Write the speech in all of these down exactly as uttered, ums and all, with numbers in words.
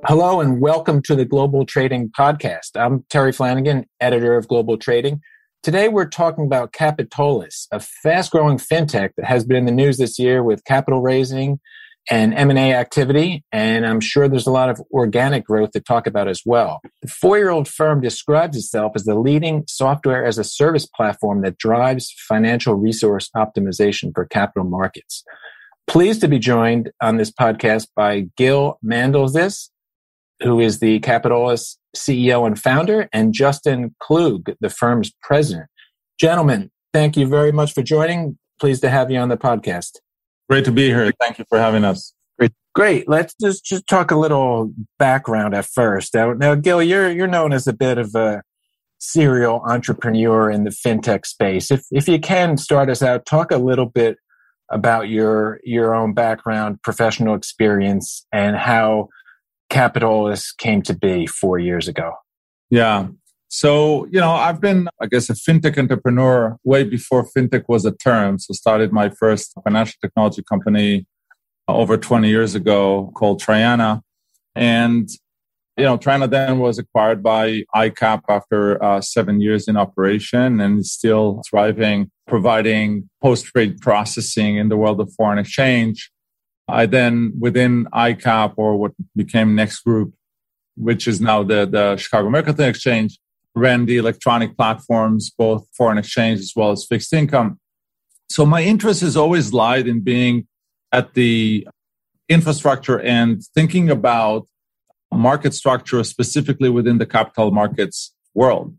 Hello and welcome to the Global Trading Podcast. I'm Terry Flanagan, editor of Global Trading. Today we're talking about Capitolis, a fast-growing fintech that has been in the news this year with capital raising and M and A activity, and I'm sure there's a lot of organic growth to talk about as well. The four-year-old firm describes itself as the leading software as a service platform that drives financial resource optimization for capital markets. Pleased to be joined on this podcast by Gil Mandelzis, who is the Capitolis C E O and founder, and Justin Klug, the firm's president. Gentlemen, thank you very much for joining. Pleased to have you on the podcast. Great to be here. Thank you for having us. Great. Great. Let's just, just talk a little background at first. Now, now, Gil, you're you're known as a bit of a serial entrepreneur in the fintech space. If if you can start us out, talk a little bit about your your own background, professional experience, and how Capitolis came to be four years ago. Yeah. So, you know, I've been, I guess, a fintech entrepreneur way before fintech was a term. So started my first financial technology company over twenty years ago called Triana. And, you know, Triana then was acquired by I CAP after uh, seven years in operation and is still thriving, providing post-trade processing in the world of foreign exchange. I then, within I CAP, or what became Next Group, which is now the, the Chicago Mercantile Exchange, ran the electronic platforms, both foreign exchange as well as fixed income. So my interest has always lied in being at the infrastructure and thinking about market structure, specifically within the capital markets world.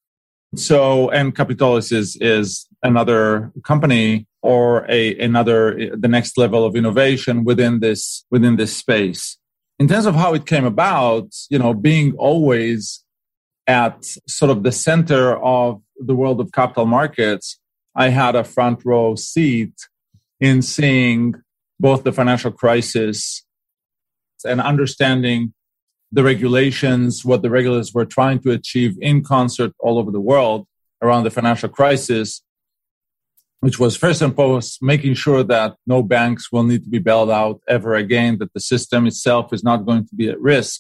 So, and Capitolis is, is another company or a another the next level of innovation within this within this space. In terms of how it came about, you know, being always at sort of the center of the world of capital markets, I had a front row seat in seeing both the financial crisis and understanding the regulations, what the regulators were trying to achieve in concert all over the world around the financial crisis, which was first and foremost making sure that no banks will need to be bailed out ever again, that the system itself is not going to be at risk.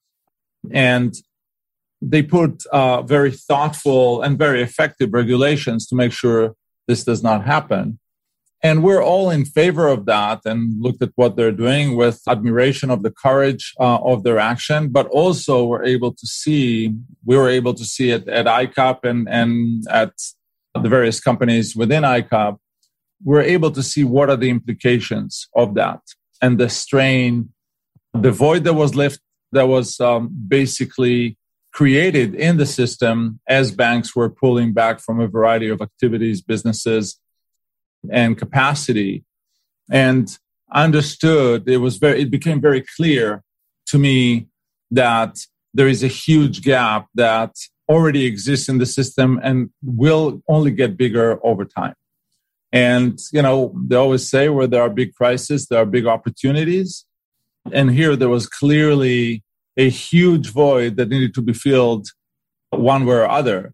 And they put uh, very thoughtful and very effective regulations to make sure this does not happen. And we're all in favor of that and looked at what they're doing with admiration of the courage uh, of their action, but also we're able to see, we were able to see it at I CAP and, and at the various companies within I CAP, we're able to see what are the implications of that and the strain, the void that was left, that was um, basically created in the system as banks were pulling back from a variety of activities, businesses, and capacity. And I understood, it was very, it became very clear to me that there is a huge gap that already exists in the system and will only get bigger over time. And, you know, they always say where there are big crises, there are big opportunities. And here there was clearly a huge void that needed to be filled one way or other.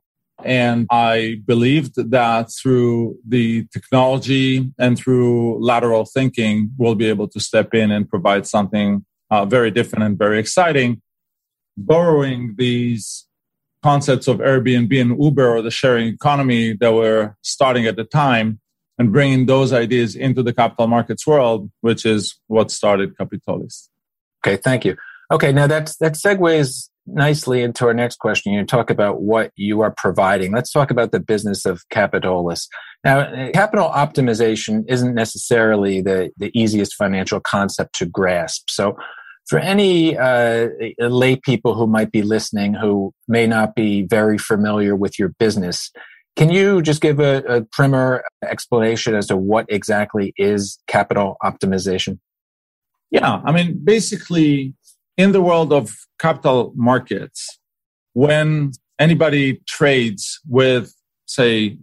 And I believed that through the technology and through lateral thinking, we'll be able to step in and provide something uh, very different and very exciting, borrowing these concepts of Airbnb and Uber or the sharing economy that were starting at the time and bringing those ideas into the capital markets world, which is what started Capitolis. Okay, thank you. Okay, now that's, that segues nicely into our next question. You talk about what you are providing. Let's talk about the business of Capitolis. Now, capital optimization isn't necessarily the, the easiest financial concept to grasp. So for any uh, lay people who might be listening who may not be very familiar with your business, can you just give a, a primer explanation as to what exactly is capital optimization? Yeah, I mean, basically, in the world of capital markets, when anybody trades with, say,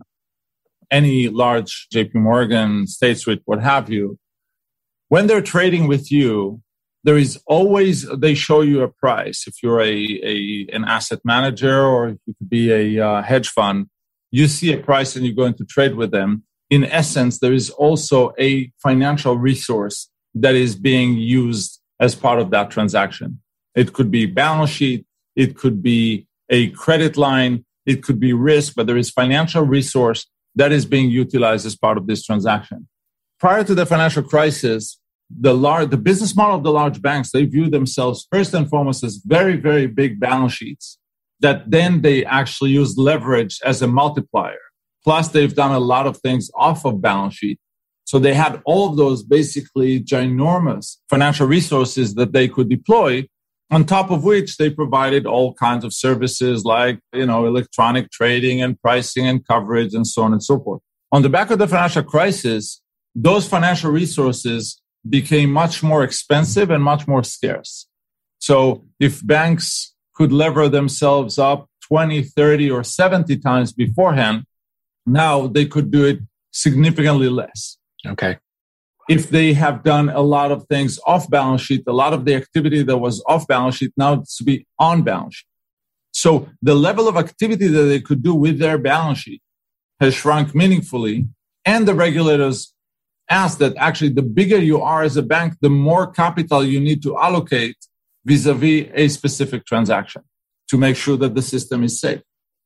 any large J P Morgan, State Street, what have you, when they're trading with you, there is always, they show you a price. If you're a, a an asset manager or if you could be a uh, hedge fund, you see a price and you're going to trade with them. In essence, there is also a financial resource that is being used as part of that transaction. It could be balance sheet. It could be a credit line. It could be risk, but there is financial resource that is being utilized as part of this transaction. Prior to the financial crisis, the large, the business model of the large banks, they view themselves first and foremost as very, very big balance sheets that then they actually use leverage as a multiplier. Plus, they've done a lot of things off of balance sheet. So they had all of those basically ginormous financial resources that they could deploy, on top of which they provided all kinds of services like, you know, electronic trading and pricing and coverage and so on and so forth. On the back of the financial crisis, those financial resources became much more expensive and much more scarce. So if banks could lever themselves up twenty, thirty, or seventy times beforehand, now they could do it significantly less. Okay. If they have done a lot of things off balance sheet, a lot of the activity that was off balance sheet now it's to be on balance sheet. So the level of activity that they could do with their balance sheet has shrunk meaningfully. And the regulators ask that actually the bigger you are as a bank, the more capital you need to allocate vis-a-vis a specific transaction to make sure that the system is safe.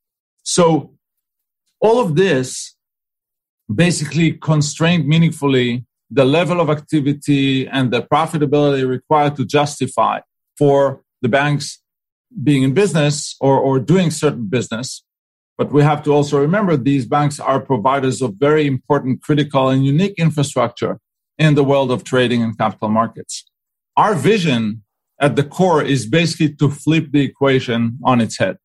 So all of this basically constrained meaningfully the level of activity and the profitability required to justify for the banks being in business or, or doing certain business. But we have to also remember these banks are providers of very important, critical, and unique infrastructure in the world of trading and capital markets. Our vision at the core is basically to flip the equation on its head.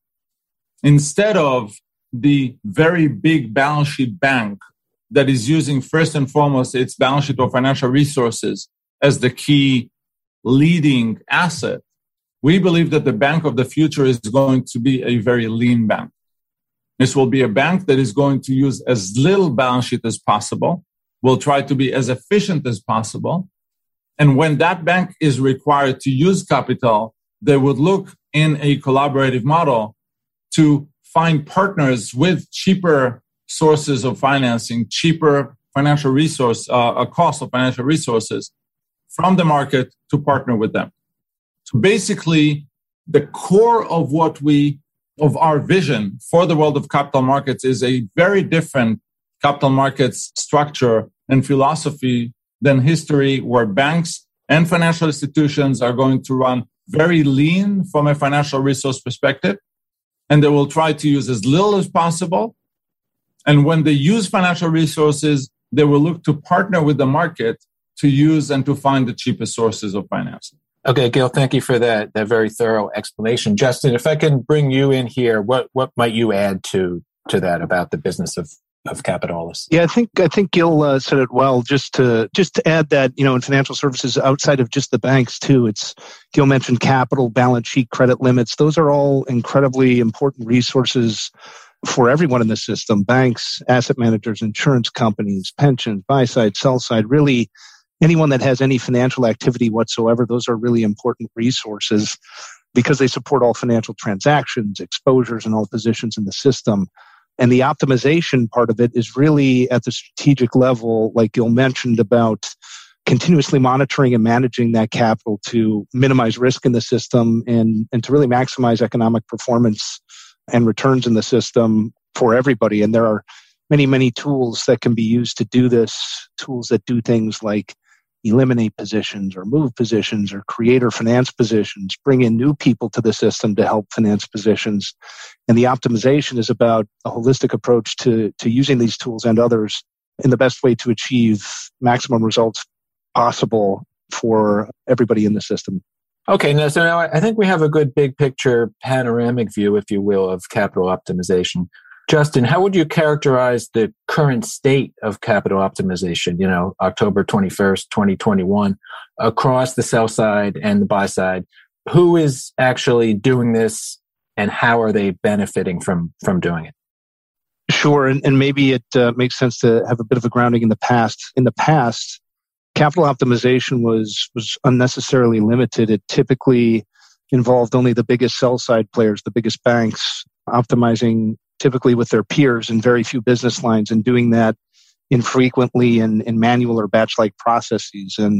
Instead of the very big balance sheet bank that is using first and foremost its balance sheet or financial resources as the key leading asset, we believe that the bank of the future is going to be a very lean bank. This will be a bank that is going to use as little balance sheet as possible, will try to be as efficient as possible. And when that bank is required to use capital, they would look in a collaborative model to find partners with cheaper sources of financing, cheaper financial resource, uh, a cost of financial resources from the market to partner with them. So basically, the core of what we, of our vision for the world of capital markets is a very different capital markets structure and philosophy than history, where banks and financial institutions are going to run very lean from a financial resource perspective, and they will try to use as little as possible. And when they use financial resources, they will look to partner with the market to use and to find the cheapest sources of financing. Okay, Gil, thank you for that, that very thorough explanation. Justin, if I can bring you in here, what, what might you add to, to that about the business of, of Capitolis? Yeah, I think I think Gil uh, said it well. Just to just to add that, you know, in financial services outside of just the banks too, it's Gil mentioned capital, balance sheet, credit limits. Those are all incredibly important resources for everyone in the system: banks, asset managers, insurance companies, pensions, buy side, sell side. Really, anyone that has any financial activity whatsoever, those are really important resources because they support all financial transactions, exposures, and all positions in the system. And the optimization part of it is really at the strategic level, like Gil mentioned, about continuously monitoring and managing that capital to minimize risk in the system and, and to really maximize economic performance and returns in the system for everybody. And there are many, many tools that can be used to do this, tools that do things like eliminate positions or move positions or create or finance positions, bring in new people to the system to help finance positions. And the optimization is about a holistic approach to, to using these tools and others in the best way to achieve maximum results possible for everybody in the system. Okay, now, so now I think we have a good big picture panoramic view, if you will, of capital optimization. Justin, how would you characterize the current state of capital optimization, you know, October twenty-first, twenty twenty-one, across the sell side and the buy side? Who is actually doing this and how are they benefiting from, from doing it? Sure, and, and maybe it uh, makes sense to have a bit of a grounding in the past. In the past, capital optimization was, was unnecessarily limited. It typically involved only the biggest sell side players, the biggest banks, optimizing typically with their peers in very few business lines and doing that infrequently in, in manual or batch-like processes. And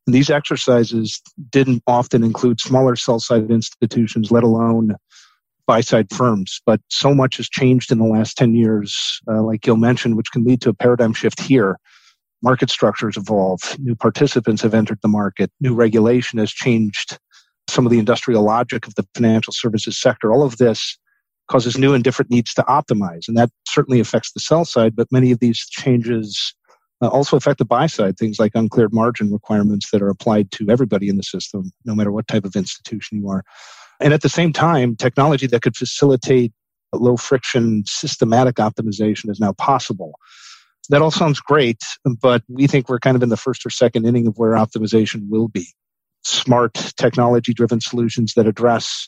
And these exercises didn't often include smaller sell-side institutions, let alone buy-side firms. But so much has changed in the last ten years, uh, like Gil mentioned, which can lead to a paradigm shift here. Market structures evolve. New participants have entered the market. New regulation has changed some of the industrial logic of the financial services sector. All of this causes new and different needs to optimize. And that certainly affects the sell side, but many of these changes uh, also affect the buy side, things like uncleared margin requirements that are applied to everybody in the system, no matter what type of institution you are. And at the same time, technology that could facilitate low friction systematic optimization is now possible. That all sounds great, but we think we're kind of in the first or second inning of where optimization will be. Smart technology-driven solutions that address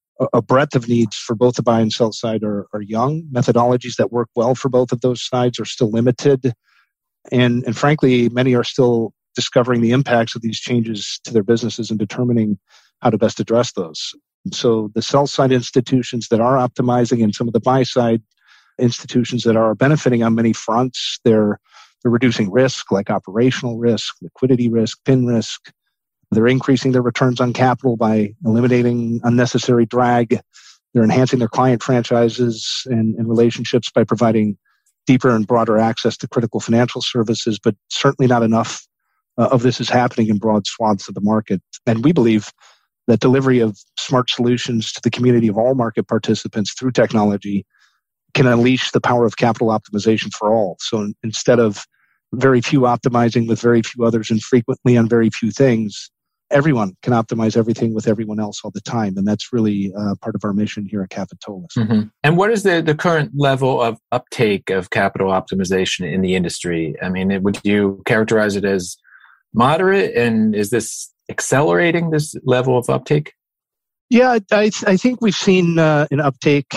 a breadth of needs for both the buy and sell side are, are young. Methodologies that work well for both of those sides are still limited. And, and frankly, many are still discovering the impacts of these changes to their businesses and determining how to best address those. So the sell side institutions that are optimizing and some of the buy side institutions that are benefiting on many fronts, they're, they're reducing risk like operational risk, liquidity risk, P I N risk. They're increasing their returns on capital by eliminating unnecessary drag. They're enhancing their client franchises and, and relationships by providing deeper and broader access to critical financial services, but certainly not enough uh, of this is happening in broad swaths of the market. And we believe that delivery of smart solutions to the community of all market participants through technology can unleash the power of capital optimization for all. So instead of very few optimizing with very few others and frequently on very few things, everyone can optimize everything with everyone else all the time. And that's really uh, part of our mission here at Capitolis. Mm-hmm. And what is the, the current level of uptake of capital optimization in the industry? I mean, would you characterize it as moderate? And is this accelerating, this level of uptake? Yeah, I, I think we've seen uh, an uptake.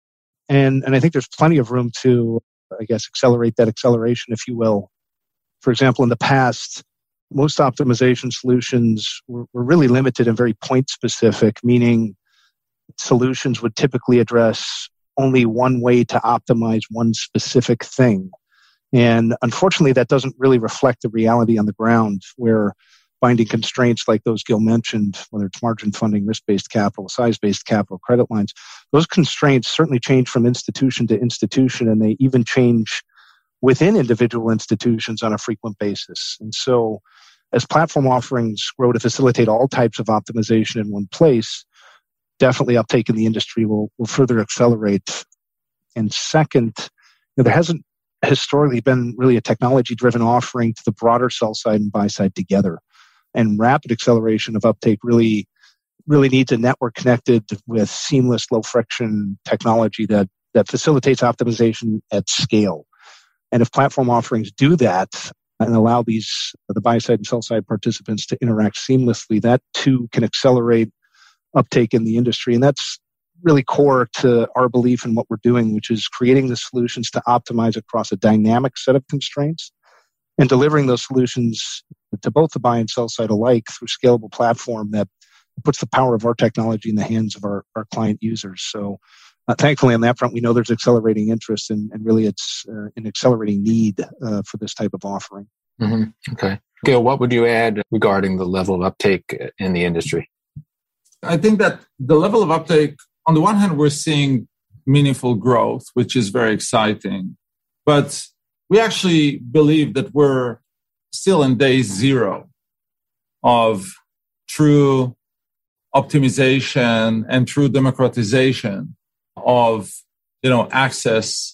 And, and I think there's plenty of room to, I guess, accelerate that acceleration, if you will. For example, in the past, most optimization solutions were, were really limited and very point specific, meaning solutions would typically address only one way to optimize one specific thing. And unfortunately, that doesn't really reflect the reality on the ground, where binding constraints like those Gil mentioned, whether it's margin funding, risk-based capital, size-based capital, credit lines, those constraints certainly change from institution to institution, and they even change within individual institutions on a frequent basis. And so as platform offerings grow to facilitate all types of optimization in one place, definitely uptake in the industry will, will further accelerate. And second, you know, there hasn't historically been really a technology-driven offering to the broader sell side and buy side together. And rapid acceleration of uptake really, really needs a network connected with seamless, low-friction technology that, that facilitates optimization at scale. And if platform offerings do that and allow these the buy-side and sell-side participants to interact seamlessly, that too can accelerate uptake in the industry. And that's really core to our belief in what we're doing, which is creating the solutions to optimize across a dynamic set of constraints and delivering those solutions to both the buy and sell side alike through scalable platform that puts the power of our technology in the hands of our, our client users. So uh, thankfully on that front, we know there's accelerating interest and, and really it's uh, an accelerating need uh, for this type of offering. Mm-hmm. Okay. Gil, what would you add regarding the level of uptake in the industry? I think that the level of uptake, on the one hand, we're seeing meaningful growth, which is very exciting. But we actually believe that we're still in day zero of true optimization and true democratization of, you know, access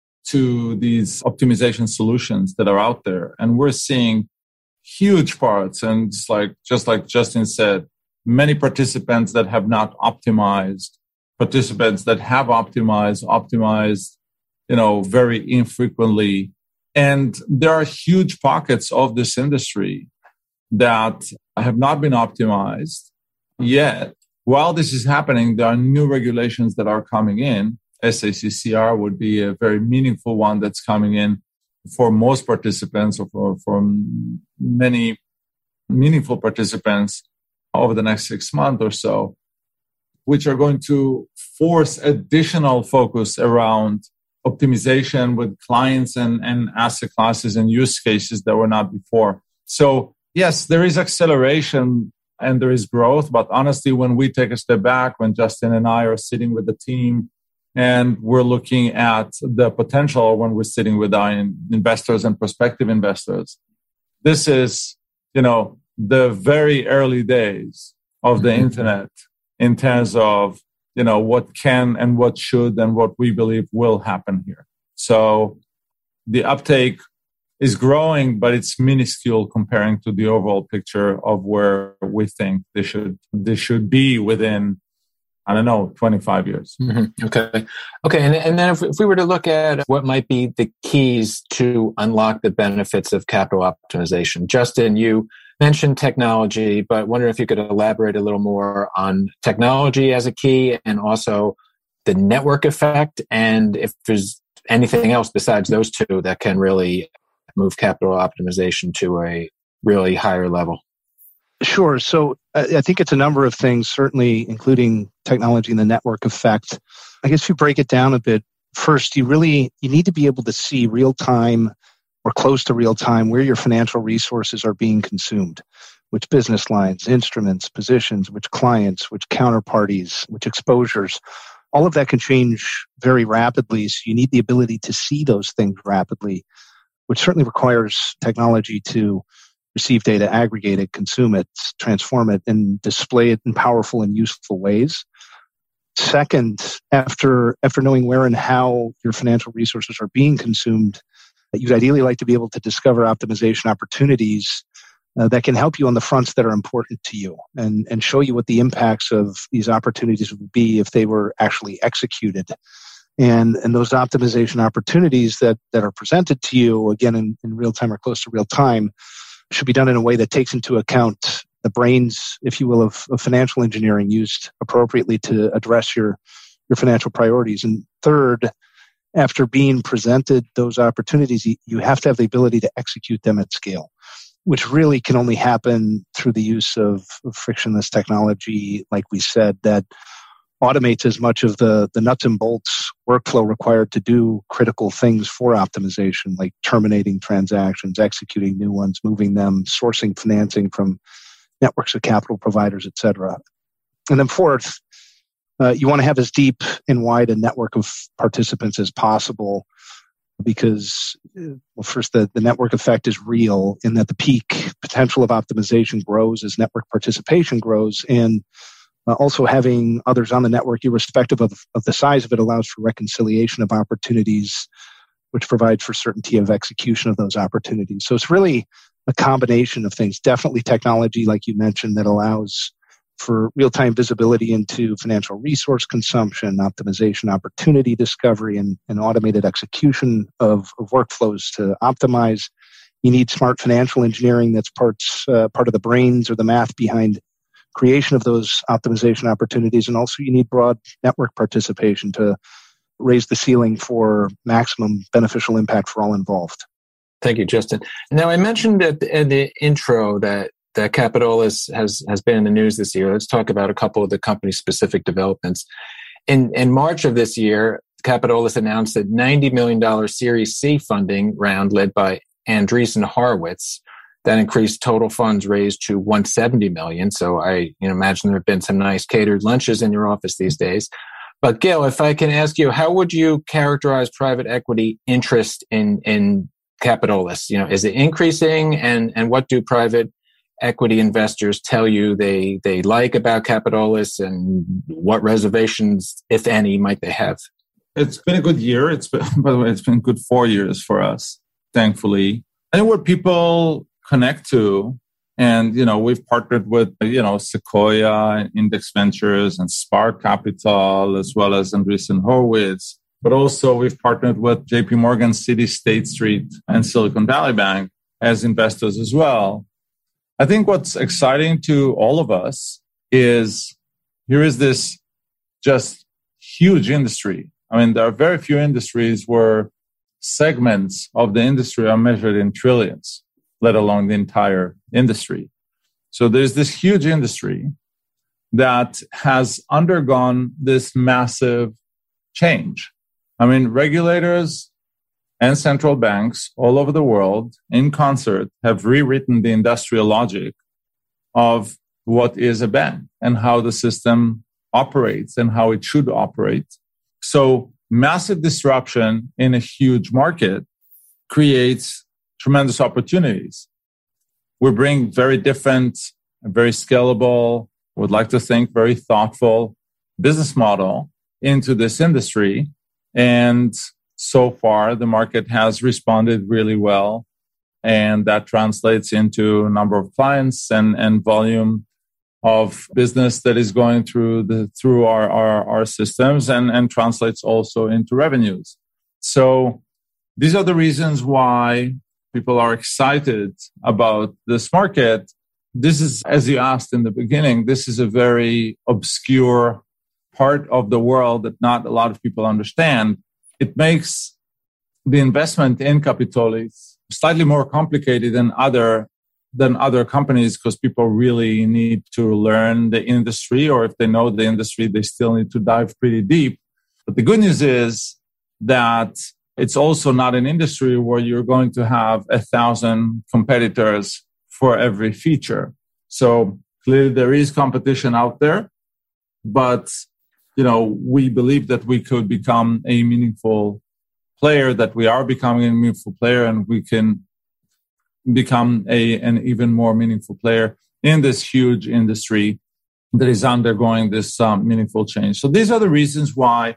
to these optimization solutions that are out there. And we're seeing huge parts. And it's like, just like Justin said, many participants that have not optimized, participants that have optimized, optimized, you know, very infrequently. And there are huge pockets of this industry that have not been optimized yet. While this is happening, there are new regulations that are coming in. S A C C R would be a very meaningful one that's coming in for most participants or for, for many meaningful participants over the next six months or so, which are going to force additional focus around optimization with clients and, and asset classes and use cases that were not before. So yes, there is acceleration and there is growth. But honestly, when we take a step back, when Justin and I are sitting with the team and we're looking at the potential, when we're sitting with our investors and prospective investors, this is, you know, the very early days of the mm-hmm. internet in terms of, you know, what can and what should and what we believe will happen here. So the uptake is growing, but it's minuscule comparing to the overall picture of where we think they should they should be within, I don't know, twenty-five years. Mm-hmm. Okay. Okay. And, and then if, if we were to look at what might be the keys to unlock the benefits of capital optimization, Justin, you mentioned technology, but wondering if you could elaborate a little more on technology as a key and also the network effect, and if there's anything else besides those two that can really move capital optimization to a really higher level. Sure. So I think it's a number of things, certainly including technology and the network effect. I guess if you break it down a bit, first, you really you need to be able to see real time or close to real time where your financial resources are being consumed, which business lines, instruments, positions, which clients, which counterparties, which exposures. All of that can change very rapidly. So you need the ability to see those things rapidly, which certainly requires technology to receive data, aggregate it, consume it, transform it, and display it in powerful and useful ways. Second, after after knowing where and how your financial resources are being consumed, you'd ideally like to be able to discover optimization opportunities uh, that can help you on the fronts that are important to you and, and show you what the impacts of these opportunities would be if they were actually executed. And, and those optimization opportunities that, that are presented to you, again, in, in real time or close to real time, should be done in a way that takes into account the brains, if you will, of, of financial engineering used appropriately to address your, your financial priorities. And third, after being presented those opportunities, you have to have the ability to execute them at scale, which really can only happen through the use of, of frictionless technology, like we said, that automates as much of the, the nuts and bolts workflow required to do critical things for optimization, like terminating transactions, executing new ones, moving them, sourcing financing from networks of capital providers, et cetera. And then fourth, uh, you want to have as deep and wide a network of participants as possible because, well, first, the, the network effect is real in that the peak potential of optimization grows as network participation grows, and Uh, also having others on the network, irrespective of, of the size of it, allows for reconciliation of opportunities, which provides for certainty of execution of those opportunities. So it's really a combination of things. Definitely technology, like you mentioned, that allows for real-time visibility into financial resource consumption, optimization, opportunity discovery, and, and automated execution of, of workflows to optimize. You need smart financial engineering that's parts uh, part of the brains or the math behind creation of those optimization opportunities. And also you need broad network participation to raise the ceiling for maximum beneficial impact for all involved. Thank you, Justin. Now, I mentioned at the, in the intro that, that Capitolis has, has been in the news this year. Let's talk about a couple of the company-specific developments. In, in March of this year, Capitolis announced that ninety million dollars Series C funding round led by Andreessen Horowitz that increased total funds raised to one hundred seventy million dollars. So I you know, imagine there have been some nice catered lunches in your office these days. But Gil, if I can ask you, how would you characterize private equity interest in, in Capitolis? You know, is it increasing? And, and what do private equity investors tell you they, they like about Capitolis, and what reservations, if any, might they have? It's been a good year. It's been, by the way, it's been good four years for us, thankfully. And what people connect to, and you know, we've partnered with you know Sequoia, Index Ventures, and Spark Capital, as well as Andreessen Horowitz. But also, we've partnered with J P Morgan, Citi, State Street, and Silicon Valley Bank as investors as well. I think what's exciting to all of us is here is this just huge industry. I mean, there are very few industries where segments of the industry are measured in trillions, let alone the entire industry. So there's this huge industry that has undergone this massive change. I mean, regulators and central banks all over the world in concert have rewritten the industrial logic of what is a bank and how the system operates and how it should operate. So massive disruption in a huge market creates tremendous opportunities. We bring very different, very scalable, would like to think very thoughtful business model into this industry. And so far, the market has responded really well. And that translates into a number of clients and, and volume of business that is going through the through our, our, our systems and, and translates also into revenues. So these are the reasons why people are excited about this market. This is, as you asked in the beginning, this is a very obscure part of the world that not a lot of people understand. It makes the investment in Capitolis slightly more complicated than other than other companies because people really need to learn the industry, or if they know the industry, they still need to dive pretty deep. But the good news is that it's also not an industry where you're going to have a thousand competitors for every feature. So clearly there is competition out there, but you know, we believe that we could become a meaningful player, that we are becoming a meaningful player, and we can become a an even more meaningful player in this huge industry that is undergoing this um, meaningful change. So these are the reasons why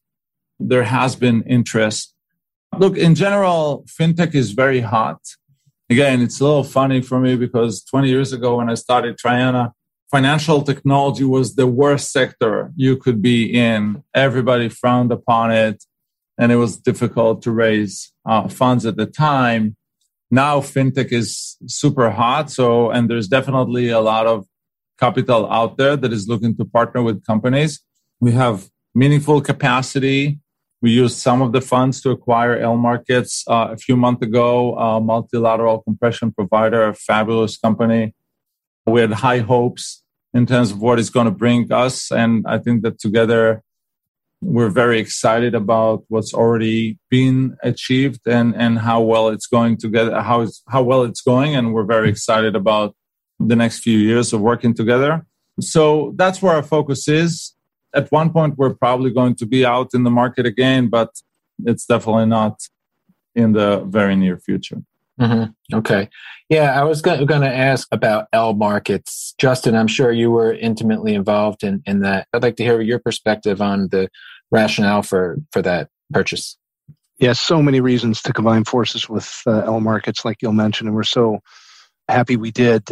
there has been interest. Look, in general, fintech is very hot. Again, it's a little funny for me because twenty years ago when I started Triana, financial technology was the worst sector you could be in. Everybody frowned upon it, and it was difficult to raise uh, funds at the time. Now fintech is super hot. So, and there's definitely a lot of capital out there that is looking to partner with companies. We have meaningful capacity. We used some of the funds to acquire L Markets uh, a few months ago, a multilateral compression provider, a fabulous company. We had high hopes in terms of what it's going to bring us. And I think that together we're very excited about what's already been achieved and, and how well it's going together, how it's, how well it's going. And we're very excited about the next few years of working together. So that's where our focus is. At one point, we're probably going to be out in the market again, but it's definitely not in the very near future. Mm-hmm. Okay. Yeah, I was going to ask about L Markets. Justin, I'm sure you were intimately involved in, in that. I'd like to hear your perspective on the rationale for, for that purchase. Yes, so many reasons to combine forces with uh, L Markets, like you'll mention, and we're so happy we did.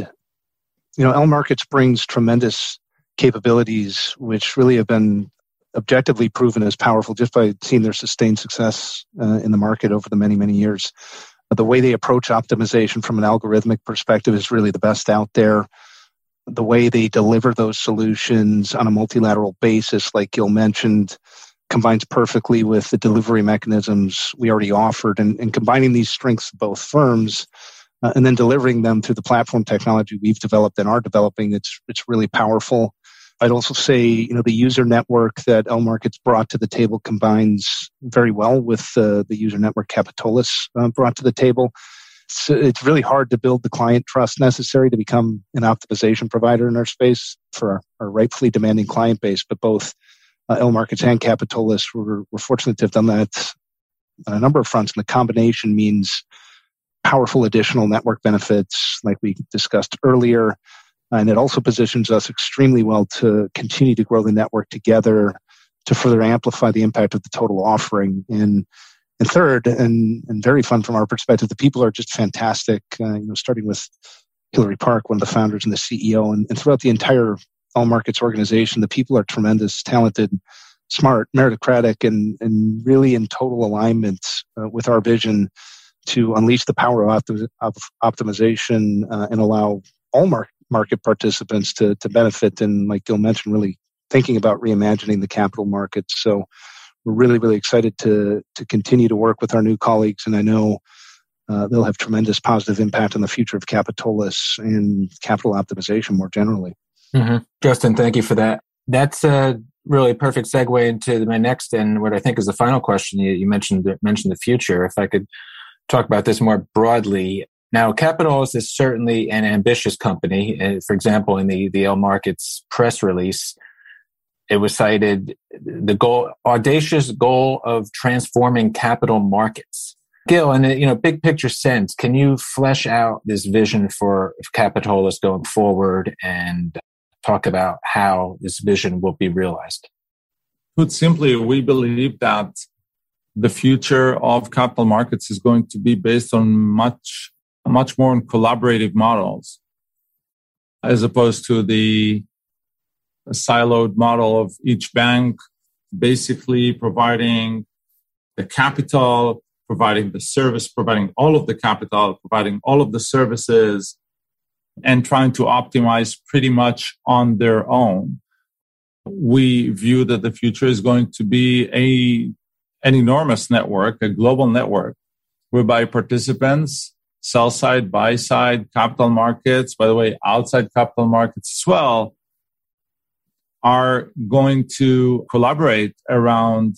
You know, L Markets brings tremendous capabilities, which really have been objectively proven as powerful just by seeing their sustained success uh, in the market over the many, many years. The way they approach optimization from an algorithmic perspective is really the best out there. The way they deliver those solutions on a multilateral basis, like Gil mentioned, combines perfectly with the delivery mechanisms we already offered. And, and combining these strengths of both firms uh, and then delivering them through the platform technology we've developed and are developing, it's it's really powerful. I'd also say, you know, the user network that L Markets brought to the table combines very well with uh, the user network Capitolis uh, brought to the table. So it's really hard to build the client trust necessary to become an optimization provider in our space for our, our rightfully demanding client base. But both uh, L Markets and Capitolis were, were fortunate to have done that on a number of fronts. And the combination means powerful additional network benefits, like we discussed earlier. And it also positions us extremely well to continue to grow the network together to further amplify the impact of the total offering. And, and third, and, and very fun from our perspective, the people are just fantastic, uh, you know, starting with Hillary Park, one of the founders and the C E O, and, and throughout the entire L Markets organization, the people are tremendous, talented, smart, meritocratic, and, and really in total alignment uh, with our vision to unleash the power of, optim- of optimization uh, and allow all market market participants to to benefit, and like Gil mentioned, really thinking about reimagining the capital markets. So we're really, really excited to to continue to work with our new colleagues, and I know uh, they'll have tremendous positive impact on the future of Capitolis and capital optimization more generally. Mm-hmm. Justin, thank you for that. That's uh, really perfect segue into my next and what I think is the final question. You, you mentioned mentioned the future. If I could talk about this more broadly. Now, Capitolus is certainly an ambitious company. For example, in the, the Yale Markets press release, it was cited the goal, audacious goal of transforming capital markets. Gil, in a you know big picture sense, can you flesh out this vision for Capitolus going forward and talk about how this vision will be realized? Put simply, we believe that the future of capital markets is going to be based on much, much more on collaborative models, as opposed to the siloed model of each bank basically providing the capital, providing the service, providing all of the capital, providing all of the services, and trying to optimize pretty much on their own. We view that the future is going to be a an enormous network, a global network, whereby participants, sell side, buy side, capital markets, by the way, outside capital markets as well, are going to collaborate around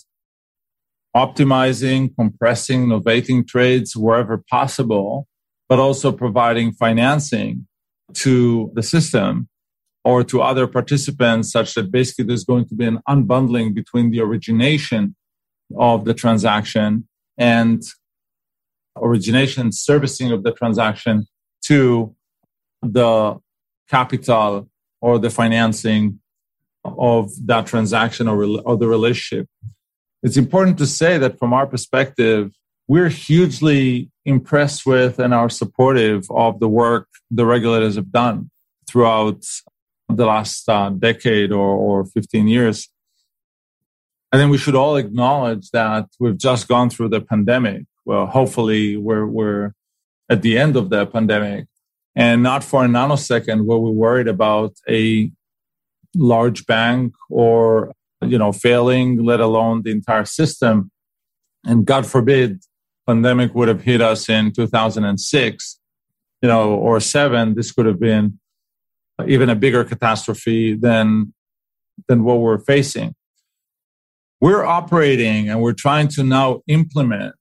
optimizing, compressing, novating trades wherever possible, but also providing financing to the system or to other participants, such that basically there's going to be an unbundling between the origination of the transaction and origination servicing of the transaction to the capital or the financing of that transaction or, or the relationship. It's important to say that from our perspective, we're hugely impressed with and are supportive of the work the regulators have done throughout the last uh, decade or, or fifteen years. I think we should all acknowledge that we've just gone through the pandemic. Well, hopefully we're, we're at the end of the pandemic, and not for a nanosecond were we worried about a large bank or, you know, failing, let alone the entire system. And God forbid, pandemic would have hit us in two thousand six, you know, or seven. This could have been even a bigger catastrophe than, than what we're facing. We're operating and we're trying to now implement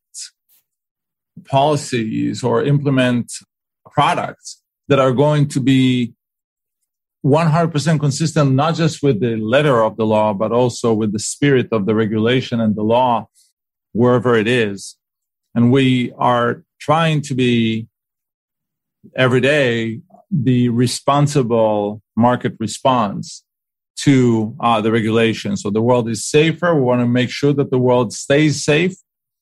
policies or implement products that are going to be one hundred percent consistent, not just with the letter of the law, but also with the spirit of the regulation and the law, wherever it is. And we are trying to be every day the responsible market response to uh, the regulation. So the world is safer. We want to make sure that the world stays safe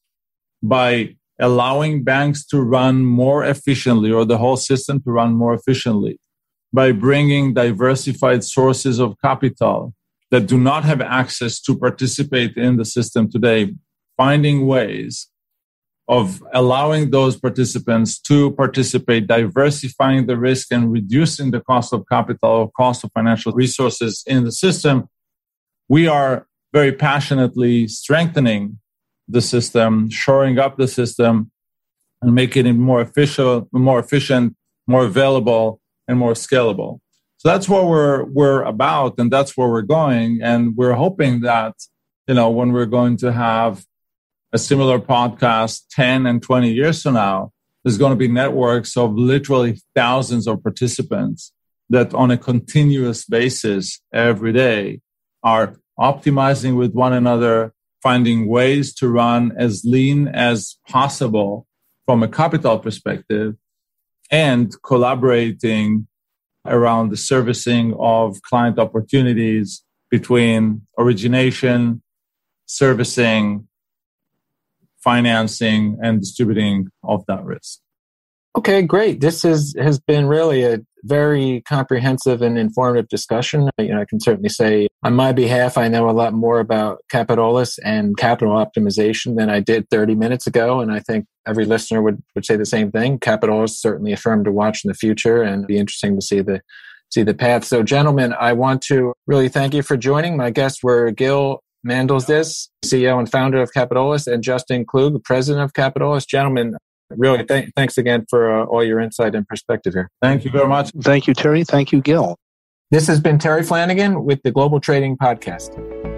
by allowing banks to run more efficiently, or the whole system to run more efficiently, by bringing diversified sources of capital that do not have access to participate in the system today, finding ways of allowing those participants to participate, diversifying the risk and reducing the cost of capital or cost of financial resources in the system. We are very passionately strengthening the system, shoring up the system, and making it more efficient, more efficient, more available, and more scalable. So that's what we're we're about, and that's where we're going. And we're hoping that, you know, when we're going to have a similar podcast ten and twenty years from now, there's going to be networks of literally thousands of participants that on a continuous basis every day are optimizing with one another, finding ways to run as lean as possible from a capital perspective, and collaborating around the servicing of client opportunities between origination, servicing, financing, and distributing of that risk. Okay, great. This is, has been really a very comprehensive and informative discussion. You know, I can certainly say on my behalf, I know a lot more about Capitolus and capital optimization than I did thirty minutes ago. And I think every listener would, would say the same thing. Capitolus is certainly a firm to watch in the future, and it'd be interesting to see the, see the path. So gentlemen, I want to really thank you for joining. My guests were Gil Mandelsdis, C E O and founder of Capitolus, and Justin Klug, president of Capitolus. Gentlemen, really, th- thanks again for uh, all your insight and perspective here. Thank you very much. Thank you, Terry. Thank you, Gil. This has been Terry Flanagan with the Global Trading Podcast.